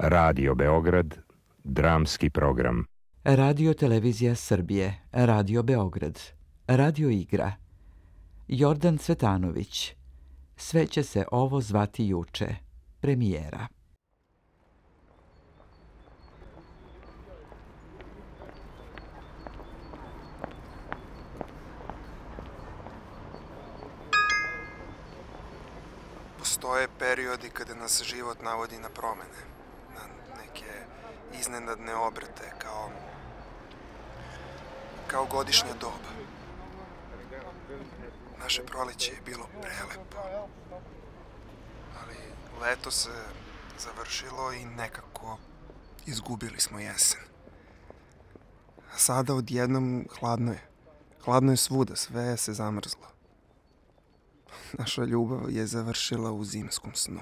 Radio Beograd, dramski program. Radio Televizija Srbije, Radio Beograd, Radio Igra. Jordan Cvetanović. Sve će se ovo zvati juče. Premijera. Postoje periodi kada nas život navodi na promene, na neke iznenadne obrate, kao godišnja doba. Naše proleće je bilo prelepo, ali leto se završilo i nekako izgubili smo jesen. A sada odjednom hladno je. Hladno je svuda, sve se zamrzlo. Naša ljubav je završila u zimskom snu.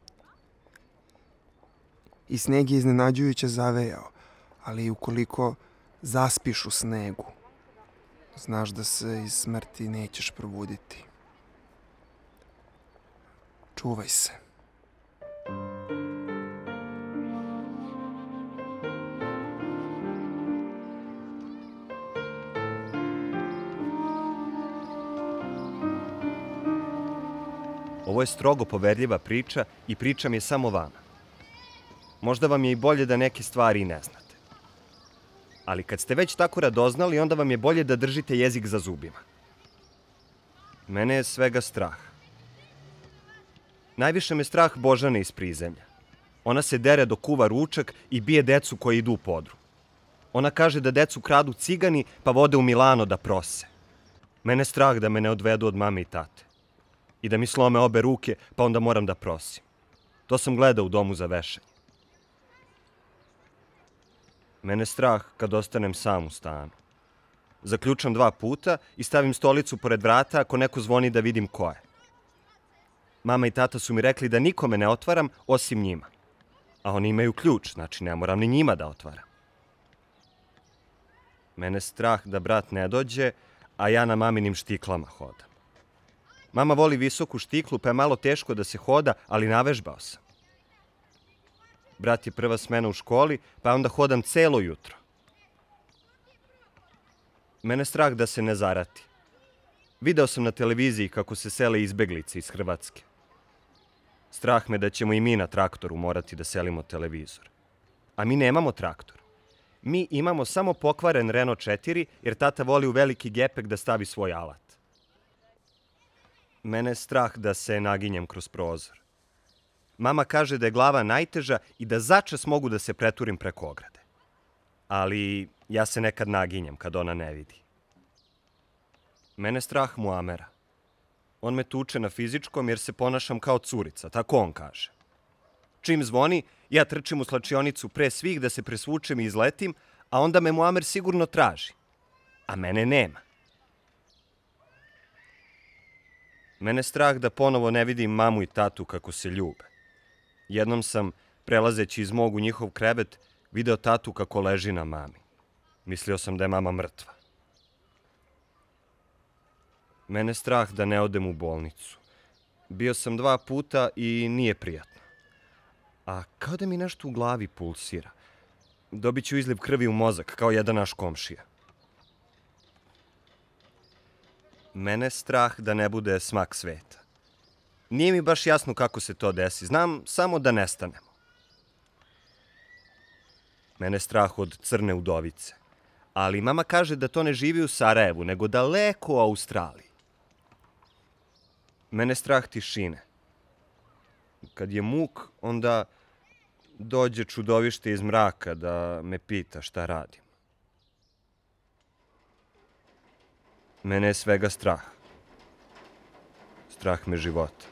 I sneg je iznenađujuće zavejao, ali ukoliko zaspiš u snegu, znaš da se iz smrti nećeš probuditi. Čuvaj se. Ovo je strogo poverljiva priča i pričam je samo vama. Možda vam je i bolje da neke stvari i ne znate. Ali kad ste već tako radoznali, onda vam je bolje da držite jezik za zubima. Mene je svega strah. Najviše me strah Božane iz Prizemlja. Ona se dere dok kuva ručak i bije decu koji idu u podrum. Ona kaže da decu kradu cigani pa vode u Milano da prose. Mene strah da me ne odvedu od mame i tate. I da mi slome obe ruke, pa onda moram da prosim. To sam gledao u domu za vešanje. Mene strah kad ostanem sam u stanu. Zaključam 2 puta i stavim stolicu pored vrata ako neko zvoni da vidim ko je. Mama i tata su mi rekli da nikome ne otvaram osim njima. A oni imaju ključ, znači ne moram ni njima da otvaram. Mene strah da brat ne dođe, a ja na maminim štiklama hodam. Mama voli visoku štiklu, pa je malo teško da se hoda, ali navežbao sam. Brat je prva smena u školi, pa onda hodam celo jutro. Mene strah da se ne zarati. Video sam na televiziji kako se sele izbeglice iz Hrvatske. Strah me da ćemo i mi na traktoru morati da selimo televizor. A mi nemamo traktor. Mi imamo samo pokvaren Renault 4, jer tata voli u veliki gepek da stavi svoj alat. Mene je strah da se naginjem kroz prozor. Mama kaže da je glava najteža i da začas mogu da se preturim preko ograde. Ali ja se nekad naginjem kad ona ne vidi. Mene je strah Muamera. On me tuče na fizičkom jer se ponašam kao curica, tako on kaže. Čim zvoni, ja trčim u slačionicu pre svih da se presvučem i izletim, a onda me Muamer sigurno traži. A mene nema. Mene je strah da ponovo ne vidim mamu i tatu kako se ljube. Jednom sam, prelazeći iz mog u njihov krevet, video tatu kako leži na mami. Mislio sam da je mama mrtva. Mene je strah da ne odem u bolnicu. Bio sam 2 puta i nije prijatno. A kao da mi nešto u glavi pulsira. Dobit ću izliv krvi u mozak, kao jedan naš komšija. Mene je strah da ne bude smak sveta. Nije mi baš jasno kako se to desi. Znam samo da nestanemo. Mene je strah od crne udovice. Ali mama kaže da to ne živi u Sarajevu, nego daleko u Australiji. Mene je strah tišine. Kad je muk, onda dođe čudovište iz mraka da me pita šta radim. Mene je svega strah. Strah me života.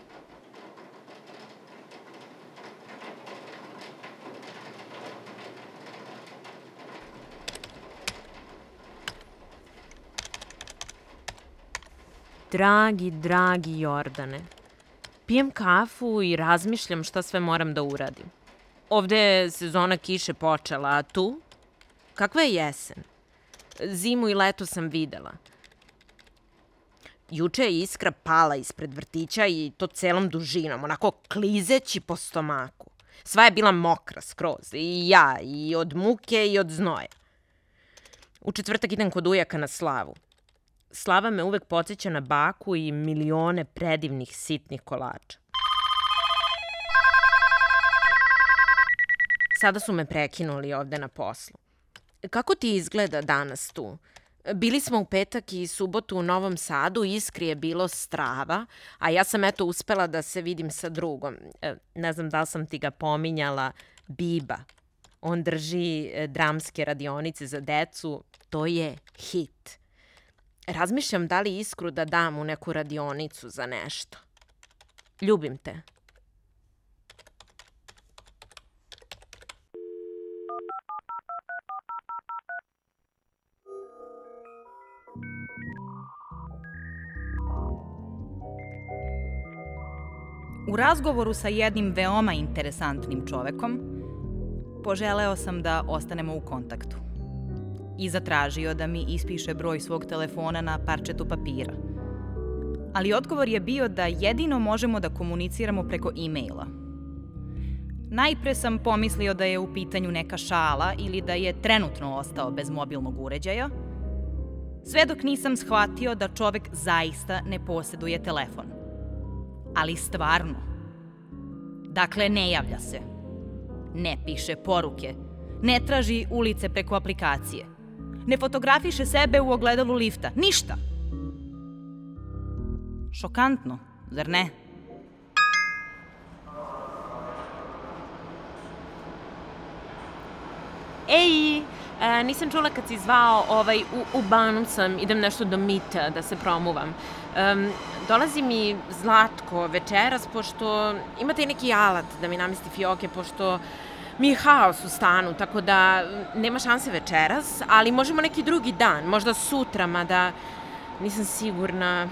Dragi Jordane, pijem kafu i razmišljam šta sve moram da uradim. Ovde je sezona kiše počela, a tu? Kakva je jesen? Zimu i leto sam videla. Juče je iskra pala ispred vrtića i to celom dužinom, onako klizeći po stomaku. Sva je bila mokra skroz, i ja, i od muke i od znoja. U četvrtak idem kod ujaka na slavu. Slava me uvek podsjeća na baku i milione predivnih sitnih kolača. Sada su me prekinuli ovde na poslu. Kako ti izgleda danas tu? Bili smo u petak i subotu u Novom Sadu, Iskri je bilo strava, a ja sam eto uspela da se vidim sa drugom. Ne znam da li sam ti ga pominjala, Biba. On drži dramske radionice za decu, to je hit. Razmišljam da li Iskru da dam u neku radionicu za nešto. Ljubim te. U razgovoru sa jednim veoma interesantnim čovekom, poželeo sam da ostanemo u kontaktu i zatražio da mi ispiše broj svog telefona na parčetu papira. Ali odgovor je bio da jedino možemo da komuniciramo preko e-maila. Najpre sam pomislio da je u pitanju neka šala ili da je trenutno ostao bez mobilnog uređaja, sve dok nisam shvatio da čovek zaista ne poseduje telefon. Ali stvarno. Dakle, ne javlja se. Ne piše poruke. Ne traži ulice preko aplikacije. Ne fotografiše sebe u ogledalu lifta. Ništa. Šokantno, zar ne? Ej, nisam čula kad si zvao, u Banu sam, idem nešto do Mita da se promuvam. Dolazi mi Zlatko večeras, pošto imate i neki alat da mi namesti fioke, pošto mi je haos u stanu, tako da nema šanse večeras, ali možemo neki drugi dan, možda sutra, mada nisam sigurna.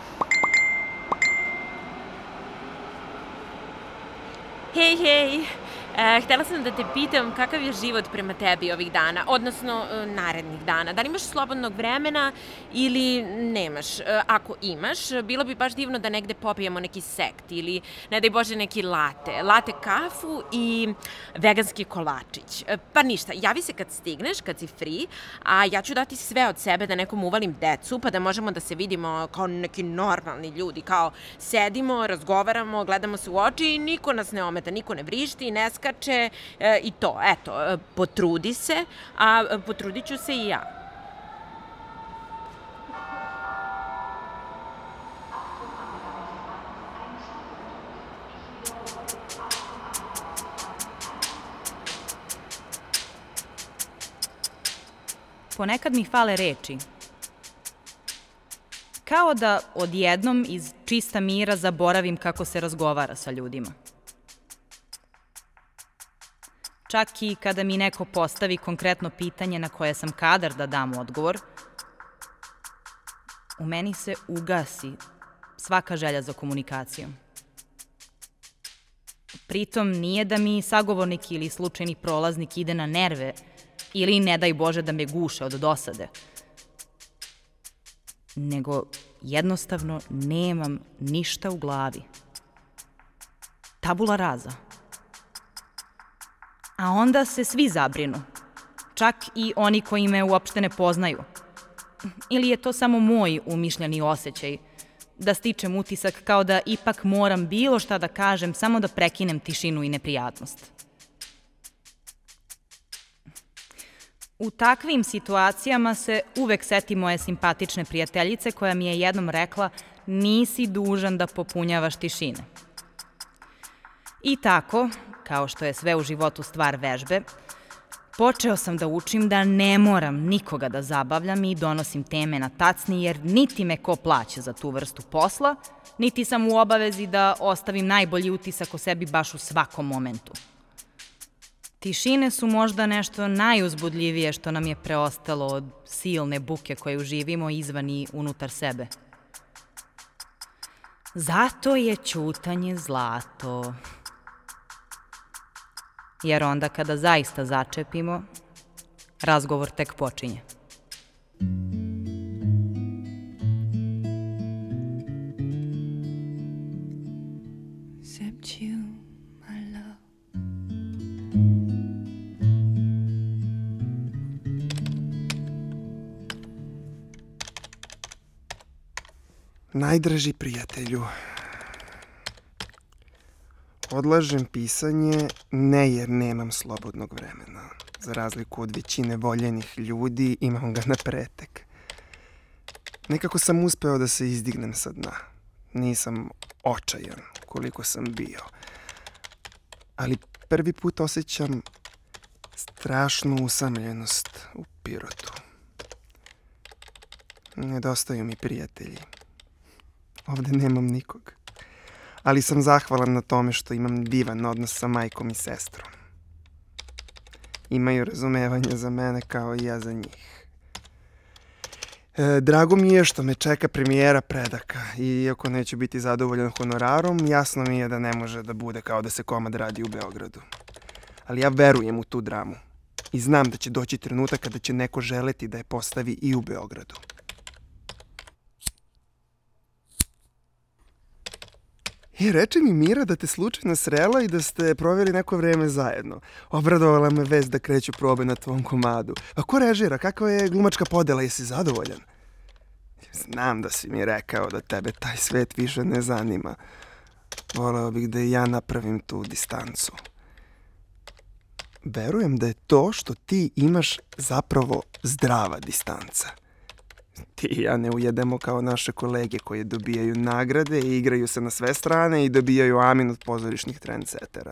Hej, htela sam da te pitam kakav je život prema tebi ovih dana, odnosno narednih dana. Da li imaš slobodnog vremena ili nemaš? Ako imaš, bilo bi baš divno da negde popijemo neki sekt ili, ne daj Bože, neki latte kafu i veganski kolačić. Pa ništa, javi se kad stigneš, kad si free, a ja ću dati sve od sebe da nekom uvalim decu, pa da možemo da se vidimo kao neki normalni ljudi, kao sedimo, razgovaramo, gledamo se u oči i niko nas ne ometa, niko ne vrišti, ne skače i to. Eto, potrudi se, a potrudit ću se i ja. Ponekad mi fale reči. Kao da odjednom iz čista mira zaboravim kako se razgovara sa ljudima. Čak i kada mi neko postavi konkretno pitanje na koje sam kadar da dam odgovor, u meni se ugasi svaka želja za komunikacijom. Pritom nije da mi sagovornik ili slučajni prolaznik ide na nerve ili ne daj Bože da me guše od dosade, nego jednostavno nemam ništa u glavi. Tabula rasa. A onda se svi zabrinu, čak i oni koji me uopšte ne poznaju. Ili je to samo moj umišljeni osjećaj, da stičem utisak kao da ipak moram bilo šta da kažem samo da prekinem tišinu i neprijatnost. U takvim situacijama se uvek setim moje simpatične prijateljice koja mi je jednom rekla: nisi dužan da popunjavaš tišine. I tako, kao što je sve u životu stvar vežbe, počeo sam da učim da ne moram nikoga da zabavljam i donosim teme na tacni, jer niti me ko plaća za tu vrstu posla, niti sam u obavezi da ostavim najbolji utisak o sebi baš u svakom momentu. Tišine su možda nešto najuzbudljivije što nam je preostalo od silne buke koju živimo izvan i unutar sebe. Zato je ćutanje zlato. Jer onda kada zaista začepimo, razgovor tek počinje. Except you, my love. Najdraži prijatelju, odlažem pisanje ne jer nemam slobodnog vremena. Za razliku od većine voljenih ljudi, imam ga na pretek. Nekako sam uspeo da se izdignem sa dna. Nisam očajan koliko sam bio. Ali prvi put osjećam strašnu usamljenost u Pirotu. Nedostaju mi prijatelji. Ovde nemam nikog. Ali sam zahvalan na tome što imam divan odnos sa majkom i sestrom. Imaju razumevanje za mene kao i ja za njih. Drago mi je što me čeka premijera Predaka. Iako neću biti zadovoljan honorarom, jasno mi je da ne može da bude kao da se komad radi u Beogradu. Ali ja verujem u tu dramu. I znam da će doći trenutak kada će neko želeti da je postavi i u Beogradu. Reče mi Mira da te slučajno srela i da ste proveli neko vreme zajedno. Obradovala me vest da kreću probe na tvom komadu. A ko režira? Kakva je glumačka podela? Jesi zadovoljan? Znam da si mi rekao da tebe taj svet više ne zanima. Voleo bih da i ja napravim tu distancu. Verujem da je to što ti imaš zapravo zdrava distanca. Ti i ja ne ujedemo kao naše kolege koje dobijaju nagrade i igraju se na sve strane i dobijaju amin od pozorišnih trendsetera.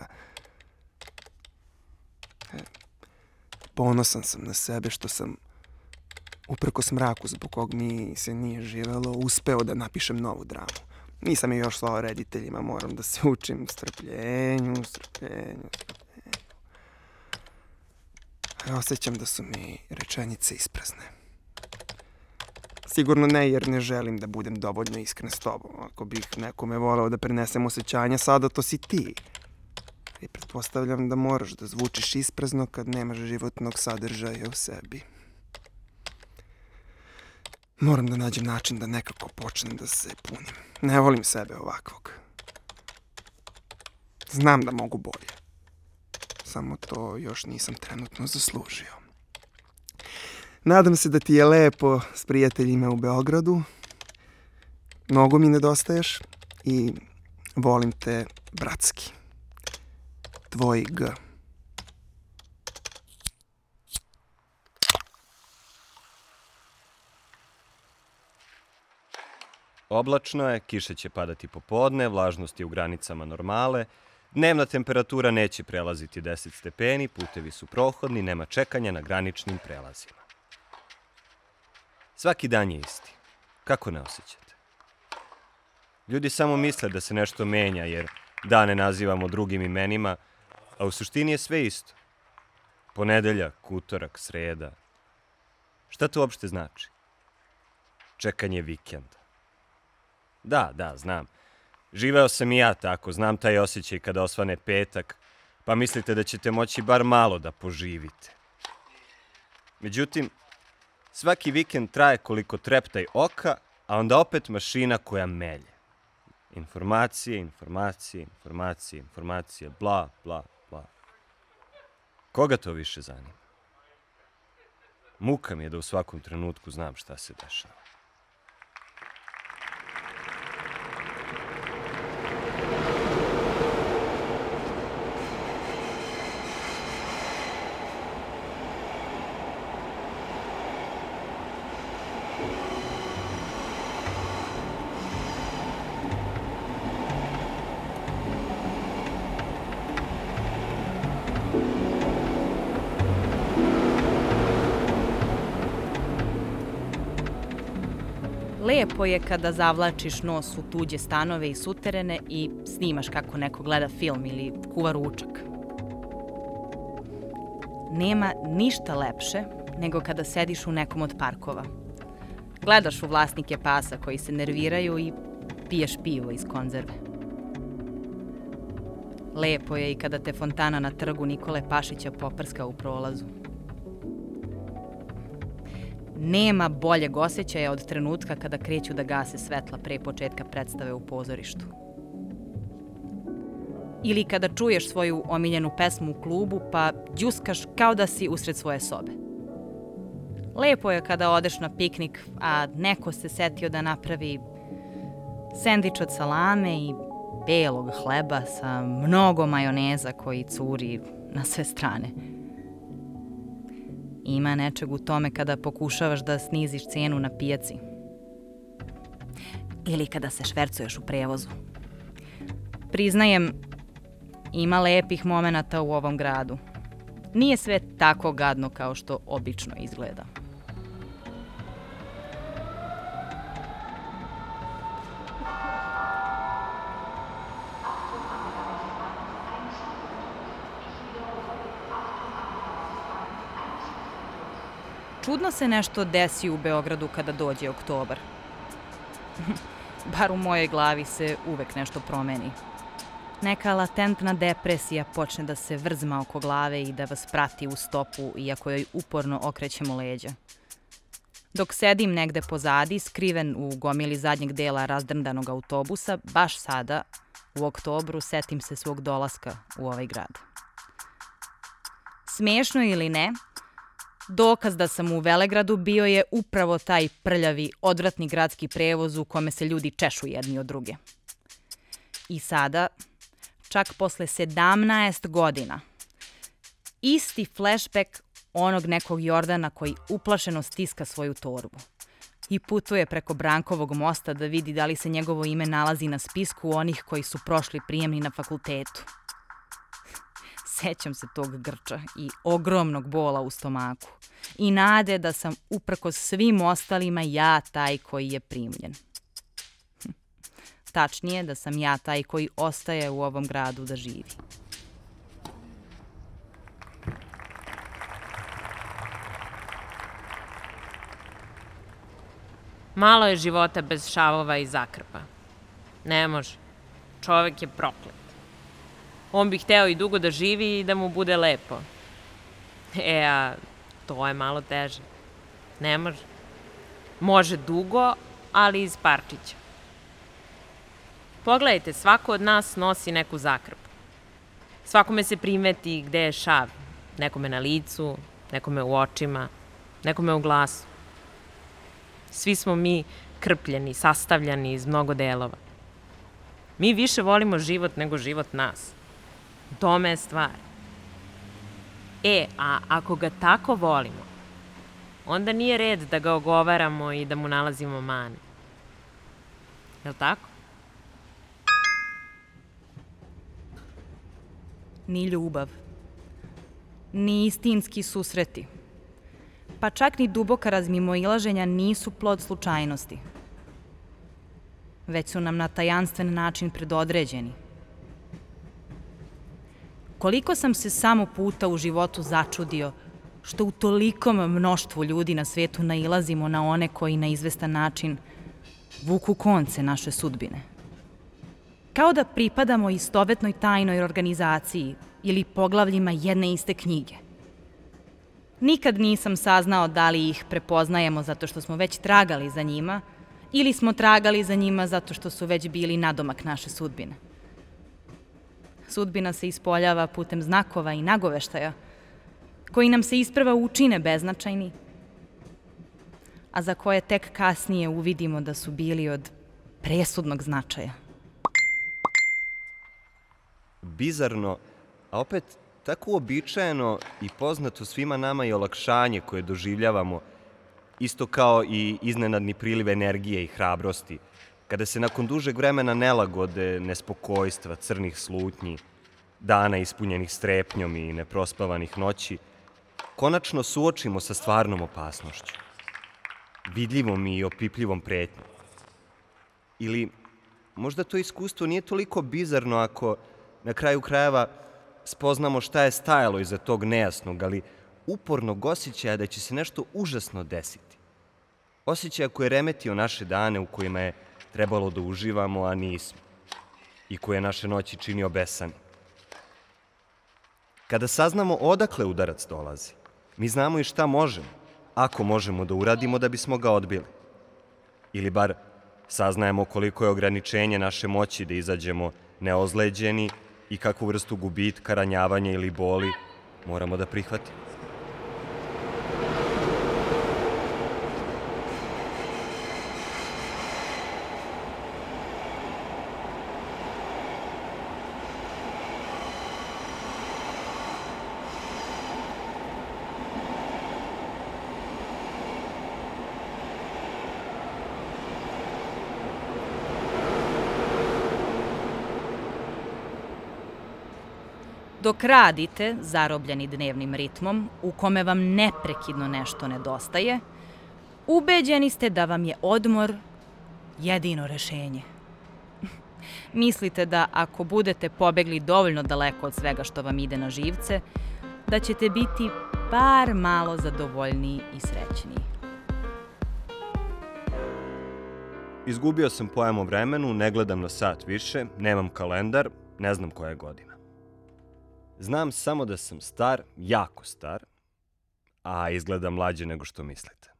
Ponosan sam na sebe što sam, uprkos mraku zbog kog mi se nije živelo, uspeo da napišem novu dramu. Nisam je još slao rediteljima, moram da se učim strpljenju. Osjećam da su mi rečenice isprazne. Sigurno ne jer ne želim da budem dovoljno iskren s tobom. Ako bih nekome voleo da prenesem osjećanja, sada to si ti. I pretpostavljam da moraš da zvučiš isprazno kad nemaš životnog sadržaja u sebi. Moram da nađem način da nekako počnem da se punim. Ne volim sebe ovakvog. Znam da mogu bolje. Samo to još nisam trenutno zaslužio. Nadam se da ti je lepo s prijateljima u Beogradu. Mnogo mi nedostaješ i volim te bratski. Tvoj G. Oblačno je, kiša će padati popodne, vlažnost je u granicama normale, dnevna temperatura neće prelaziti 10 stepeni, putevi su prohodni, nema čekanja na graničnim prelazima. Svaki dan je isti. Kako ne osjećate? Ljudi samo misle da se nešto menja jer dane nazivamo drugim imenima, a u suštini je sve isto. Ponedeljak, utorak, sreda. Šta to uopšte znači? Čekanje vikenda. Da, znam. Živeo sam i ja tako, znam taj osjećaj kada osvane petak, pa mislite da ćete moći bar malo da poživite. Međutim, svaki vikend traje koliko treptaj oka, a onda opet mašina koja melje. Informacije, bla, bla, bla. Koga to više zanima? Muka mi je da u svakom trenutku znam šta se dešava. Lepo je kada zavlačiš nos u tuđe stanove i suterene i snimaš kako neko gleda film ili kuva ručak. Nema ništa lepše nego kada sediš u nekom od parkova. Gledaš u vlasnike pasa koji se nerviraju i piješ pivo iz konzerve. Lepo je i kada te fontana na trgu Nikole Pašića poprska u prolazu. Nema boljeg osjećaja od trenutka kada kreću da gase svetla pre početka predstave u pozorištu. Ili kada čuješ svoju omiljenu pesmu u klubu pa đuskaš kao da si usred svoje sobe. Lepo je kada odeš na piknik, a neko se setio da napravi Sendvič od salame i belog hleba sa mnogo majoneza koji curi na sve strane. Ima nečeg u tome kada pokušavaš da sniziš cenu na pijaci. Ili kada se švercuješ u prevozu. Priznajem, ima lepih momenata u ovom gradu. Nije sve tako gadno kao što obično izgleda. Čudno se nešto desi u Beogradu kada dođe oktobar. Bar u mojoj glavi se uvek nešto promeni. Neka latentna depresija počne da se vrzma oko glave i da vas prati u stopu, iako joj uporno okrećemo leđa. Dok sedim negde pozadi, skriven u gomili zadnjeg dela razdrndanog autobusa, baš sada, u oktobru, setim se svog dolaska u ovaj grad. Smešno ili ne, dokaz da sam u Velegradu bio je upravo taj prljavi, odvratni gradski prevoz u kome se ljudi češu jedni od druge. I sada, čak posle 17 godina, isti flashback onog nekog Jordana koji uplašeno stiska svoju torbu i putuje preko Brankovog mosta da vidi da li se njegovo ime nalazi na spisku onih koji su prošli prijemni na fakultetu. Sećam se tog grča i ogromnog bola u stomaku i nade da sam uprkos svim ostalima ja taj koji je primljen. Tačnije da sam ja taj koji ostaje u ovom gradu da živi. Malo je života bez šavova i zakrpa. Ne može. Čovek je proklet. On bi hteo i dugo da živi i da mu bude lepo. A to je malo teže. Ne može. Može dugo, ali iz parčića. Pogledajte, svako od nas nosi neku zakrpu. Svakome se primeti gde je šav. Nekome na licu, nekome u očima, nekome u glasu. Svi smo mi krpljeni, sastavljani iz mnogo delova. Mi više volimo život nego život nas. U tome je stvar. A ako ga tako volimo, onda nije red da ga ogovaramo i da mu nalazimo mane. Jel' tako? Ni ljubav, ni istinski susreti, pa čak ni duboka razmimoilaženja nisu plod slučajnosti, već su nam na tajanstven način predodređeni. Koliko sam se samo puta u životu začudio što u tolikom mnoštvu ljudi na svetu nailazimo na one koji na izvestan način vuku konce naše sudbine. Kao da pripadamo istovetnoj tajnoj organizaciji ili poglavljima jedne iste knjige. Nikad nisam saznao da li ih prepoznajemo zato što smo već tragali za njima ili smo tragali za njima zato što su već bili nadomak naše sudbine. Sudbina se ispoljava putem znakova i nagoveštaja, koji nam se isprva učine beznačajni, a za koje tek kasnije uvidimo da su bili od presudnog značaja. Bizarno, a opet tako uobičajeno i poznato svima nama je olakšanje koje doživljavamo, isto kao i iznenadni priliv energije i hrabrosti, kada se nakon dužeg vremena nelagode, nespokojstva, crnih slutnji, dana ispunjenih strepnjom i neprospavanih noći, konačno suočimo sa stvarnom opasnošću, vidljivom i opipljivom pretnjom. Ili možda to iskustvo nije toliko bizarno ako na kraju krajeva spoznamo šta je stajalo iza tog nejasnog, ali upornog osjećaja da će se nešto užasno desiti. Osjećaja koji je remetio naše dane u kojima je trebalo da uživamo, a nismo. I koji je naše noći činio besani. Kada saznamo odakle udarac dolazi, mi znamo i šta možemo, ako možemo da uradimo da bismo ga odbili. Ili bar saznajemo koliko je ograničenje naše moći da izađemo neozleđeni i kakvu vrstu gubitka, ranjavanja ili boli moramo da prihvatimo. Dok radite, zarobljeni dnevnim ritmom, u kome vam neprekidno nešto nedostaje, ubeđeni ste da vam je odmor jedino rešenje. Mislite da ako budete pobegli dovoljno daleko od svega što vam ide na živce, da ćete biti bar malo zadovoljniji i srećniji. Izgubio sam pojam o vremenu, ne gledam na sat više, nemam kalendar, ne znam koja je godina. Znam samo da sam star, jako star, a izgledam mlađe nego što mislite.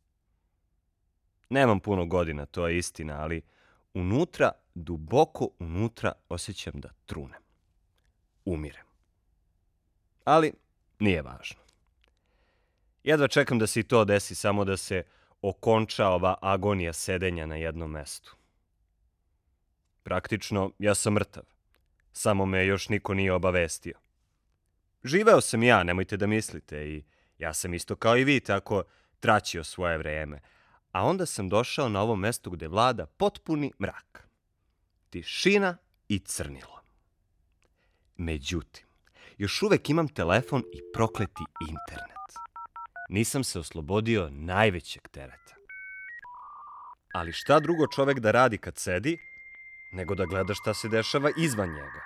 Nemam puno godina, to je istina, ali unutra, duboko unutra osjećam da trunem. Umirem. Ali nije važno. Jedva čekam da se i to desi, samo da se okonča ova agonija sedenja na jednom mestu. Praktično, ja sam mrtav. Samo me još niko nije obavestio. Živeo sam ja, nemojte da mislite, i ja sam isto kao i vi tako traćio svoje vreme. A onda sam došao na ovo mesto gde vlada potpuni mrak. Tišina i crnilo. Međutim, još uvek imam telefon i prokleti internet. Nisam se oslobodio najvećeg tereta. Ali šta drugo čovek da radi kad sedi, nego da gleda šta se dešava izvan njega?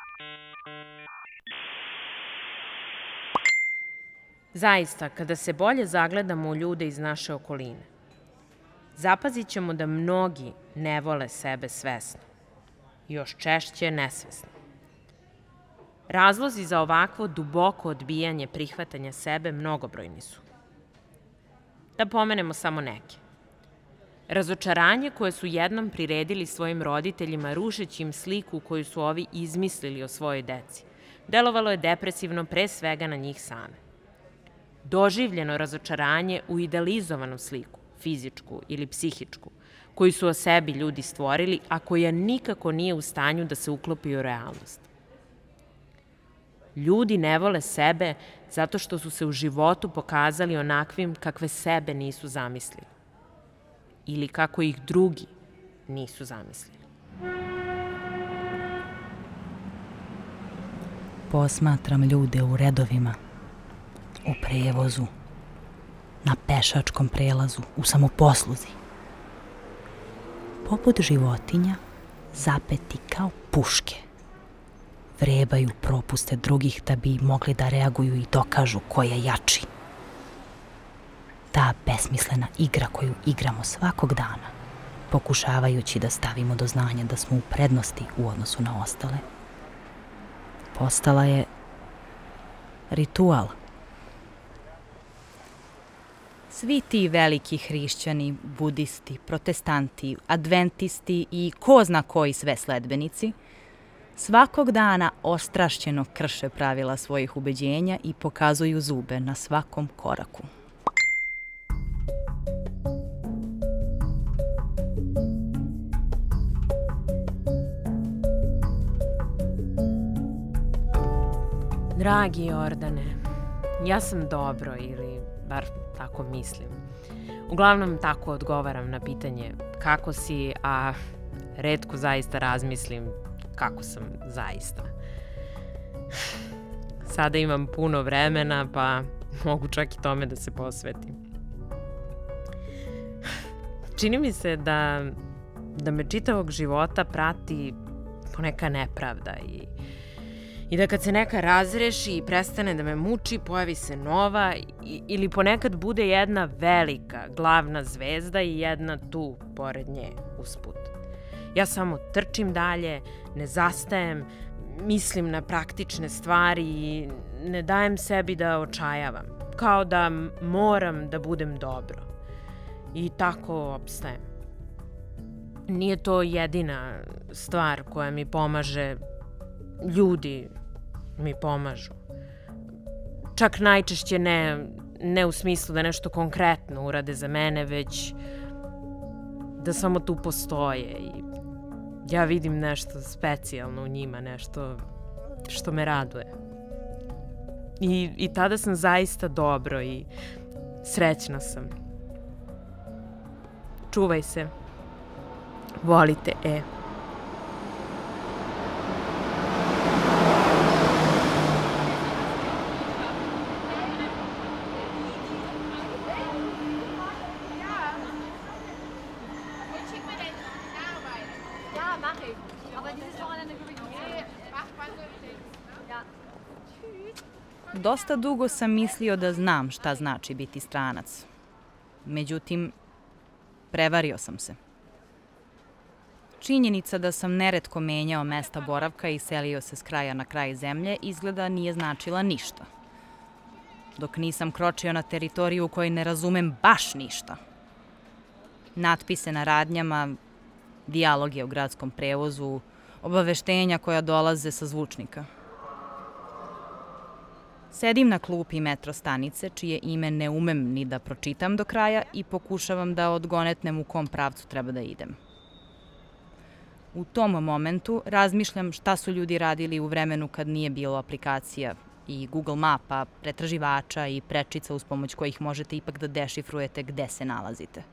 Zaista, kada se bolje zagledamo u ljude iz naše okoline, zapazit ćemo da mnogi ne vole sebe svesno, još češće nesvesno. Razlozi za ovakvo duboko odbijanje prihvatanja sebe mnogobrojni su. Da pomenemo samo neke. Razočaranje koje su jednom priredili svojim roditeljima rušeći im sliku koju su ovi izmislili o svojoj deci, delovalo je depresivno pre svega na njih same. Doživljeno razočaranje u idealizovanu sliku, fizičku ili psihičku, koju su o sebi ljudi stvorili, a koja nikako nije u stanju da se uklopi u realnost. Ljudi ne vole sebe zato što su se u životu pokazali onakvim kakve sebe nisu zamislili. Ili kako ih drugi nisu zamislili. Posmatram ljude u redovima, u prevozu, na pešačkom prelazu, u samoposluzi. Poput životinja, zapeti kao puške. Vrebaju propuste drugih da bi mogli da reaguju i dokažu ko je jači. Ta besmislena igra koju igramo svakog dana, pokušavajući da stavimo do znanja da smo u prednosti u odnosu na ostale, postala je ritual. Svi ti veliki hrišćani, budisti, protestanti, adventisti i ko zna koji sve sledbenici svakog dana ostrašćeno krše pravila svojih ubeđenja i pokazuju zube na svakom koraku. Dragi Jordane, ja sam dobro, ili bar tako mislim. Uglavnom tako odgovaram na pitanje kako si, a retko zaista razmislim kako sam zaista. Sada imam puno vremena, pa mogu čak i tome da se posvetim. Čini mi se da me čitavog života prati poneka nepravda i da kad se neka razreši i prestane da me muči, pojavi se nova ili ponekad bude jedna velika glavna zvezda i jedna tu pored nje usput. Ja samo trčim dalje, ne zastajem, mislim na praktične stvari i ne dajem sebi da očajavam, kao da moram da budem dobro. I tako opstajem. Nije to jedina stvar koja mi pomaže, ljudi mi pomažu. Čak najčešće ne u smislu da nešto konkretno urade za mene, već da samo tu postoje i ja vidim nešto specijalno u njima, nešto što me raduje. I tada sam zaista dobro i srećna sam. Čuvaj se. Volite, Dosta dugo sam mislio da znam šta znači biti stranac. Međutim, prevario sam se. Činjenica da sam neretko menjao mesta boravka i selio se s kraja na kraj zemlje izgleda nije značila ništa. Dok nisam kročio na teritoriju u kojoj ne razumem baš ništa. Natpise na radnjama, dijaloge o gradskom prevozu, obaveštenja koja dolaze sa zvučnika. Sedim na klupi metro stanice, čije ime ne umem ni da pročitam do kraja i pokušavam da odgonetnem u kom pravcu treba da idem. U tom momentu razmišljam šta su ljudi radili u vremenu kad nije bilo aplikacija i Google mapa, pretraživača i prečica uz pomoć kojih možete ipak da dešifrujete gde se nalazite.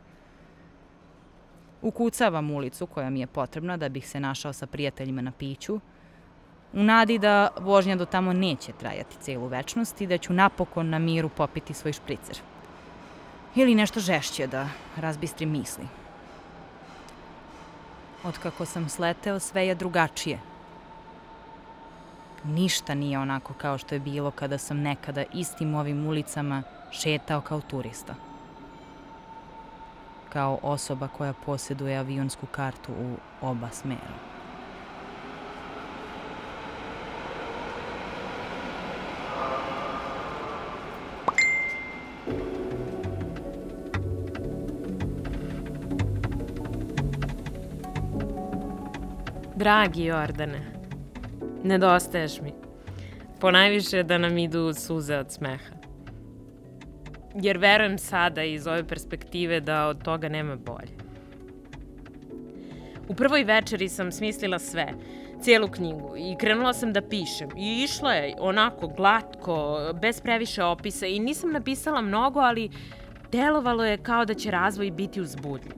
Ukucavam ulicu koja mi je potrebna da bih se našao sa prijateljima na piću, u nadi da vožnja do tamo neće trajati celu večnost i da ću napokon na miru popiti svoj špricer. Ili nešto žešće da razbistrim misli. Otkako sam sleteo, sve je drugačije. Ništa nije onako kao što je bilo kada sam nekada istim ovim ulicama šetao kao turista. Kao osoba koja posjeduje avionsku kartu u oba smera. Dragi Jordane, nedostaješ mi. Ponajviše da nam idu suze od smeha. Jer verujem sada iz ove perspektive da od toga nema bolje. U prvoj večeri sam smislila sve, cijelu knjigu i krenula sam da pišem. I išlo je onako glatko, bez previše opisa i nisam napisala mnogo, ali delovalo je kao da će razvoj biti uzbudljiv.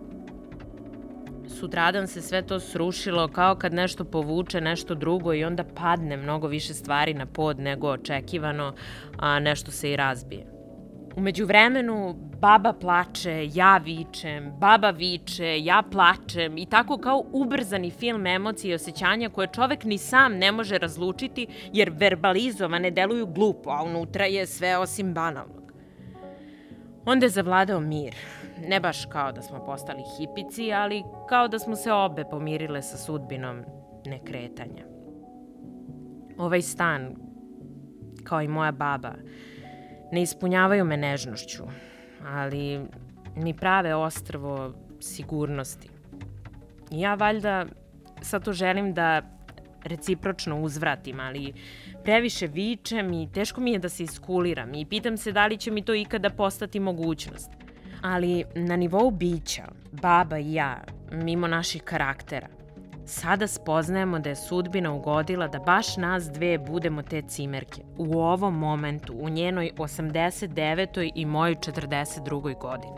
Sutradan se sve to srušilo kao kad nešto povuče nešto drugo i onda padne mnogo više stvari na pod nego očekivano, a nešto se i razbije. U međuvremenu baba plače, ja vičem, baba viče, ja plačem i tako kao ubrzani film emocije i osjećanja koje čovek ni sam ne može razlučiti jer verbalizovane deluju glupo, a unutra je sve osim banalnog. Onda je zavladao mir. Ne baš kao da smo postali hipici, ali kao da smo se obe pomirile sa sudbinom nekretanja. Ovaj stan, kao i moja baba, ne ispunjavaju me nežnošću, ali mi prave ostrvo sigurnosti. I ja valjda sad to želim da recipročno uzvratim, ali previše vičem i teško mi je da se iskuliram i pitam se da li će mi to ikada postati mogućnost. Ali na nivou bića, baba i ja, mimo naših karaktera, sada spoznajemo da je sudbina ugodila da baš nas dve budemo te cimerke. U ovom momentu, u njenoj 89. i mojoj 42. godini.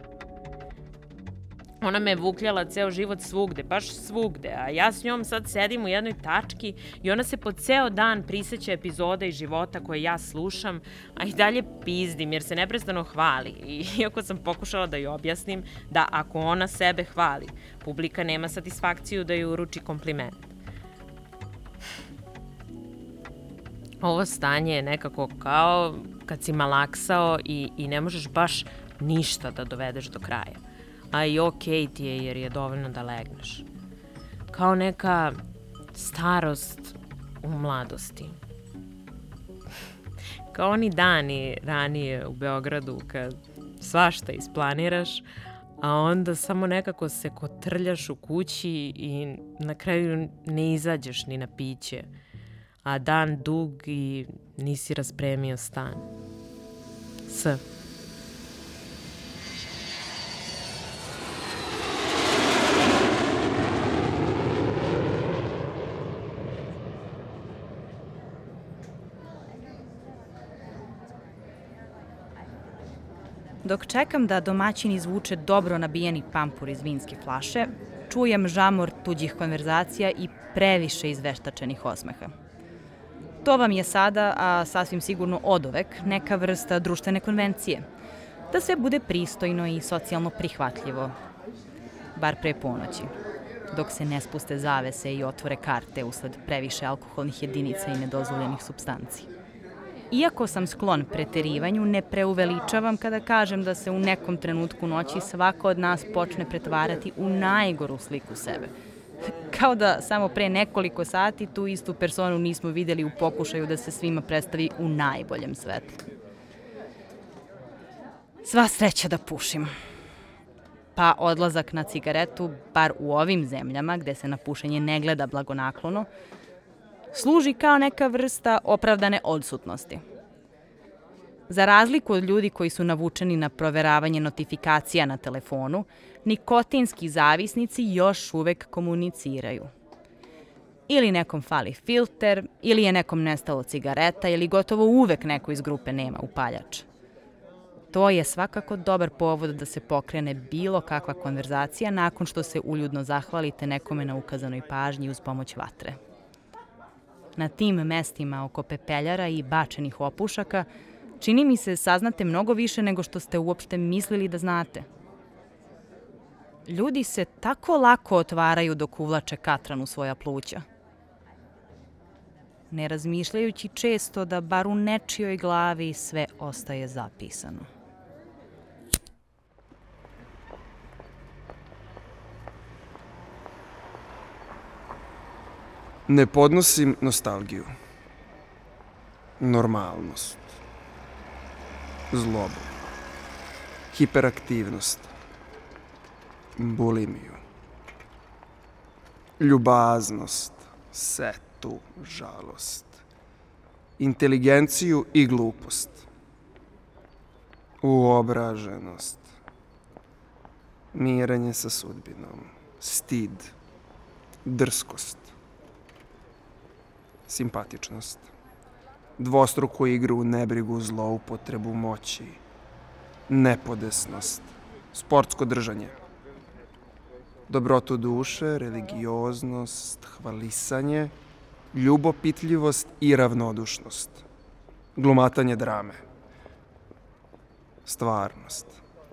Ona me je vukljala ceo život svugde, baš svugde, a ja s njom sad sedim u jednoj tački i ona se po ceo dan priseća epizoda iz života koje ja slušam, a i dalje pizdim jer se neprestano hvali. Iako sam pokušala da joj objasnim da ako ona sebe hvali, publika nema satisfakciju da joj uruči kompliment. Ovo stanje je nekako kao kad si malaksao i ne možeš baš ništa da dovedeš do kraja. A i okej ti je jer je dovoljno da legneš. Kao neka starost u mladosti. Kao oni dani ranije u Beogradu kad svašta isplaniraš, a onda samo nekako se kotrljaš u kući i na kraju ne izađeš ni na piće, a dan dug i nisi raspremio stan. Dok čekam da domaćin izvuče dobro nabijeni pampur iz vinske flaše, čujem žamor tuđih konverzacija i previše izveštačenih osmeha. To vam je sada, a sasvim sigurno oduvek, neka vrsta društvene konvencije. Da sve bude pristojno i socijalno prihvatljivo, bar pre ponoći, dok se ne spuste zavese i otvore karte usled previše alkoholnih jedinica i nedozvoljenih supstanci. Iako sam sklon preterivanju, ne preuveličavam kada kažem da se u nekom trenutku noći svako od nas počne pretvarati u najgoru sliku sebe. Kao da samo pre nekoliko sati tu istu personu nismo videli u pokušaju da se svima predstavi u najboljem svetlu. Sva sreća da pušim. Pa odlazak na cigaretu, bar u ovim zemljama gde se na pušenje ne gleda blagonaklono, služi kao neka vrsta opravdane odsutnosti. Za razliku od ljudi koji su navučeni na proveravanje notifikacija na telefonu, nikotinski zavisnici još uvek komuniciraju. Ili nekom fali filter, ili je nekom nestalo cigareta, ili gotovo uvek neko iz grupe nema upaljač. To je svakako dobar povod da se pokrene bilo kakva konverzacija nakon što se uljudno zahvalite nekome na ukazanoj pažnji uz pomoć vatre. Na tim mestima oko pepeljara i bačenih opušaka čini mi se saznate mnogo više nego što ste uopšte mislili da znate. Ljudi se tako lako otvaraju dok uvlače katran u svoja pluća, ne razmišljajući često da bar u nečijoj glavi sve ostaje zapisano. Ne podnosim nostalgiju, normalnost, zlobu, hiperaktivnost, bulimiju, ljubaznost, setu, žalost, inteligenciju i glupost, uobraženost, mirenje sa sudbinom, stid, drskost, simpatičnost, dvostruku igru, nebrigu, zloupotrebu moći, nepodesnost, sportsko držanje, dobrotu duše, religioznost, hvalisanje, ljubopitljivost i ravnodušnost, glumatanje drame, stvarnost,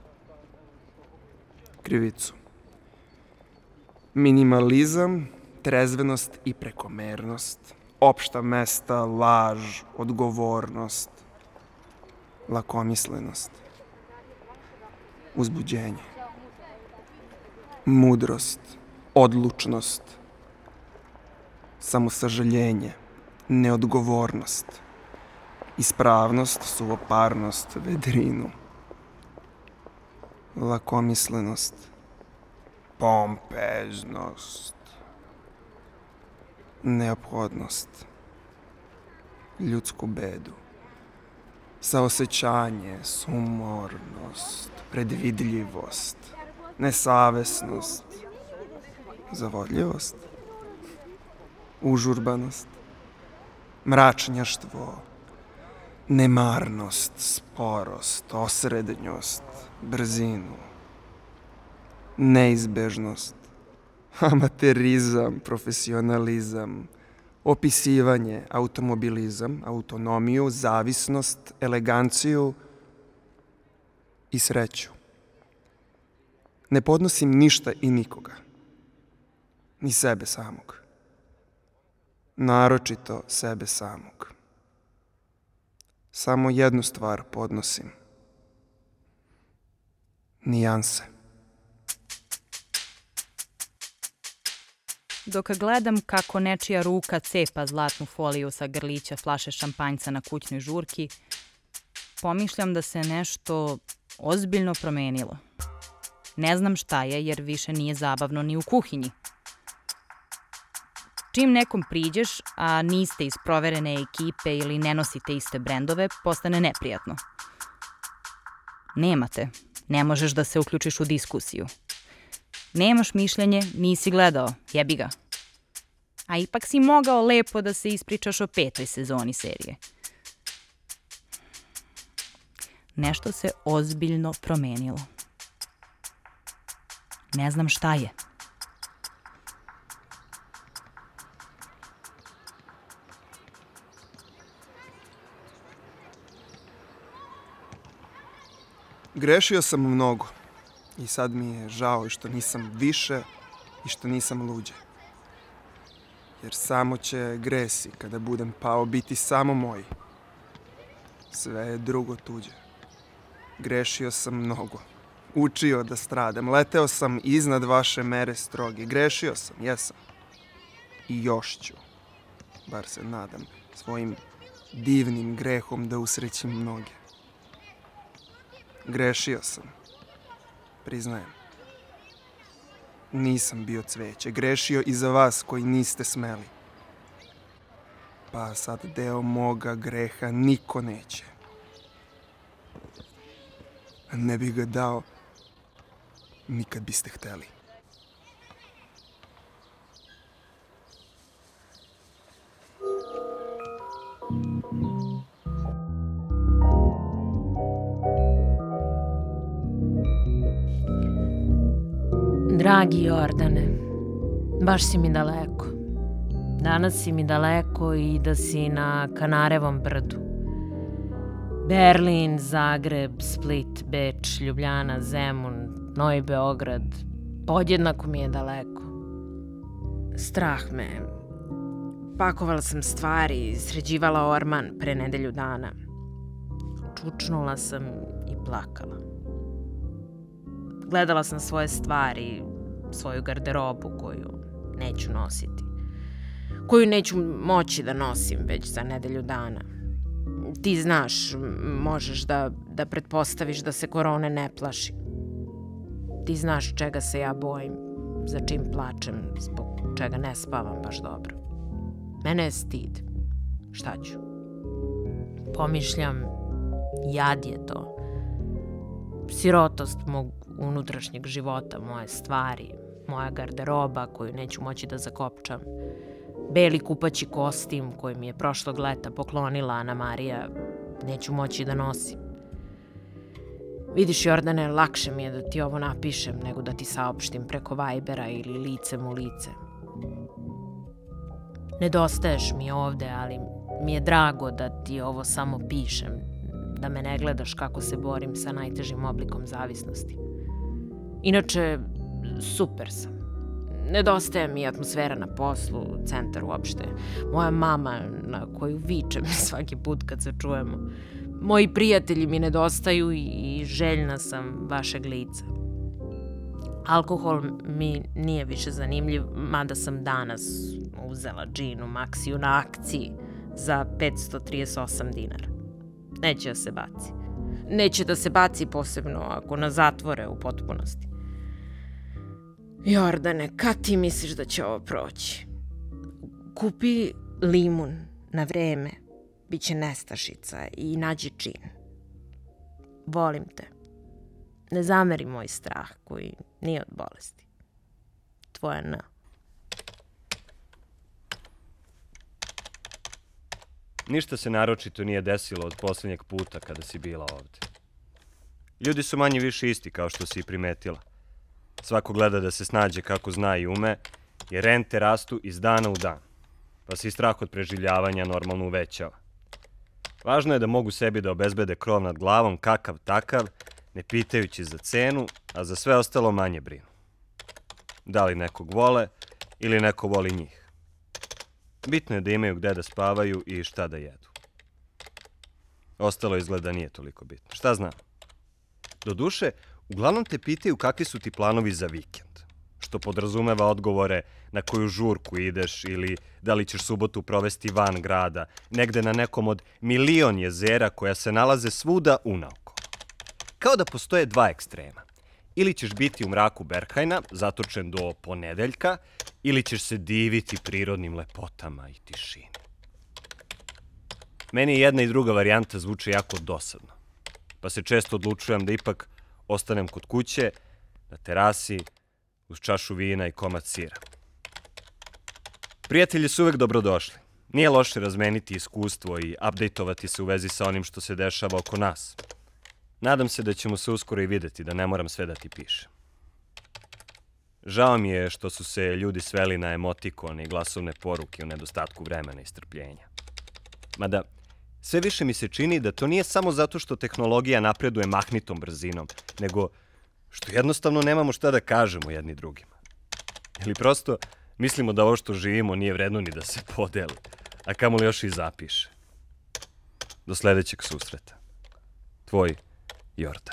krivicu, minimalizam, trezvenost i prekomernost, opšta mesta, laž, odgovornost, lakomislenost, uzbuđenje, mudrost, odlučnost, samosažaljenje, neodgovornost, ispravnost, suvoparnost, vedrinu, lakomislenost, pompeznost, neophodnost, ljudsku bedu, saosećanje, sumornost, predvidljivost, nesavesnost, zavodljivost, užurbanost, mračnjaštvo, nemarnost, sporost, osrednjost, brzinu, neizbežnost, amaterizam, profesionalizam, opisivanje, automobilizam, autonomiju, zavisnost, eleganciju i sreću. Ne podnosim ništa i nikoga, ni sebe samog, naročito sebe samog. Samo jednu stvar podnosim, nijanse. Dok gledam kako nečija ruka cepa zlatnu foliju sa grlića flaše šampanjca na kućnoj žurki, pomišljam da se nešto ozbiljno promenilo. Ne znam šta je, jer više nije zabavno ni u kuhinji. Čim nekom priđeš, a niste iz proverene ekipe ili ne nosite iste brendove, postane neprijatno. Nemate, ne možeš da se uključiš u diskusiju. Nemaš mišljenje, nisi gledao, jebi ga. A ipak si mogao lepo da se ispričaš o 5. sezoni serije. Nešto se ozbiljno promenilo. Ne znam šta je. Grešio sam mnogo i sad mi je žao i što nisam više i što nisam luđe. Jer samo će gresi kada budem pao biti samo moji. Sve je drugo tuđe. Grešio sam mnogo. Učio da stradam. Leteo sam iznad vaše mere stroge. Grešio sam, jesam. I još ću, bar se nadam, svojim divnim grehom da usrećim mnoge. Grešio sam. Priznajem. Nisam bio cveće. Grešio i za vas koji niste smeli. Pa sad deo moga greha niko neće. Ne bih ga dao ni kad biste hteli. Dragi Jordane, baš si mi daleko. Danas si mi daleko i da si na Kanarevom brdu. Berlin, Zagreb, Split, Beč, Ljubljana, Zemun, Novi Beograd, podjednako mi je daleko. Strah me. Pakovala sam stvari, sređivala orman pre nedelju dana. Čučnula sam i plakala. Gledala sam svoje stvari, svoju garderobu koju neću nositi. Koju neću moći da nosim već za nedelju dana. Ti znaš, možeš da pretpostaviš da se korone ne plaši. Ti znaš čega se ja bojim, za čim plačem, zbog čega ne spavam baš dobro. Mene je stid. Šta ću? Pomišljam, jad je to. Sirotost mog unutrašnjeg života, moje stvari, moja garderoba koju neću moći da zakopčam. Beli kupaći kostim koji mi je prošlog leta poklonila Ana Marija, neću moći da nosim. Vidiš, Jordane, lakše mi je da ti ovo napišem nego da ti saopštim preko Vibera ili licem u lice. Nedostaješ mi ovde, ali mi je drago da ti ovo samo pišem, da me ne gledaš kako se borim sa najtežim oblikom zavisnosti. Inače, super sam. Nedostaje mi atmosfera na poslu, centar uopšte. Moja mama na koju vičem svaki put kad se čujemo. Moji prijatelji mi nedostaju i željna sam vašeg lica. Alkohol mi nije više zanimljiv, mada sam danas uzela džin u Maxiju na akciji za 538 dinara. Neće da se baci. Neće da se baci posebno ako nas zatvore u potpunosti. Jordane, kad ti misliš da će ovo proći? Kupi limun na vreme, bit će nestašica i nađi džin. Volim te. Ne zameri moj strah koji nije od bolesti. Tvoja N. Ništa se naročito nije desilo od posljednjeg puta kada si bila ovde. Ljudi su manje više isti kao što si i primetila. Svako gleda da se snađe kako zna i ume, jer rente rastu iz dana u dan, pa se i strah od preživljavanja normalno uvećava. Važno je da mogu sebi da obezbede krov nad glavom kakav takav, ne pitajući za cenu, a za sve ostalo manje brinu. Da li nekog vole ili neko voli njih. Bitno je da imaju gde da spavaju i šta da jedu. Ostalo izgleda nije toliko bitno. Šta znam? Doduše, uglavnom te pitaju kakvi su ti planovi za vikend, što podrazumeva odgovore na koju žurku ideš ili da li ćeš subotu provesti van grada, negde na nekom od milion jezera koja se nalaze svuda unaoko. Kao da postoje dva ekstrema. Ili ćeš biti u mraku Berghaina, zatočen do ponedeljka, ili ćeš se diviti prirodnim lepotama i tišini. Meni jedna i druga varijanta zvuče jako dosadno, pa se često odlučujem da ipak ostanem kod kuće, na terasi, uz čašu vina i komad sira. Prijatelji su uvek dobrodošli. Nije loše razmeniti iskustvo i updateovati se u vezi sa onim što se dešava oko nas. Nadam se da ćemo se uskoro i videti, da ne moram sve da ti pišem. Žao mi je što su se ljudi sveli na emotikone i glasovne poruke u nedostatku vremena i strpljenja. Mada, sve više mi se čini da to nije samo zato što tehnologija napreduje mahnitom brzinom, nego što jednostavno nemamo šta da kažemo jedni drugima. Ili prosto mislimo da ovo što živimo nije vredno ni da se podeli, a kamoli još i zapiše. Do sledećeg susreta. Tvoj Jordan.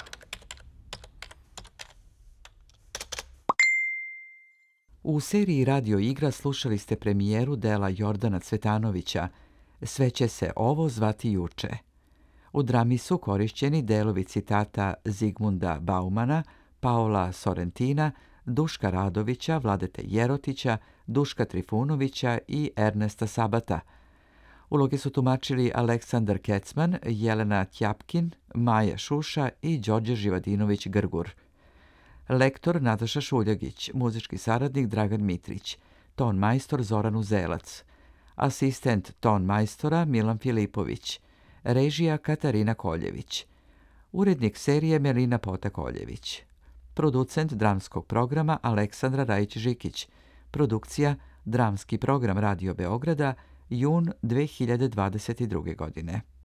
U seriji Radio igra slušali ste premijeru dela Jordana Cvetanovića Sve će se ovo zvati juče. U drami su korišćeni delovi citata Zigmunda Baumana, Paola Sorrentina, Duška Radovića, Vladete Jerotića, Duška Trifunovića i Ernesta Sabata. Uloge su tumačili Aleksandar Kecman, Jelena Tjapkin, Maja Šuša i Đorđe Živadinović-Grgur. Lektor Nataša Šuljagić, muzički saradnik Dragan Mitrić, ton majstor Zoran Uzelac, asistent ton majstora Milan Filipović, režija Katarina Koljević, urednik serije Melina Pota-Koljević, producent dramskog programa Aleksandra Rajić-Žikić, produkcija Dramski program Radio Beograda, jun 2022. godine.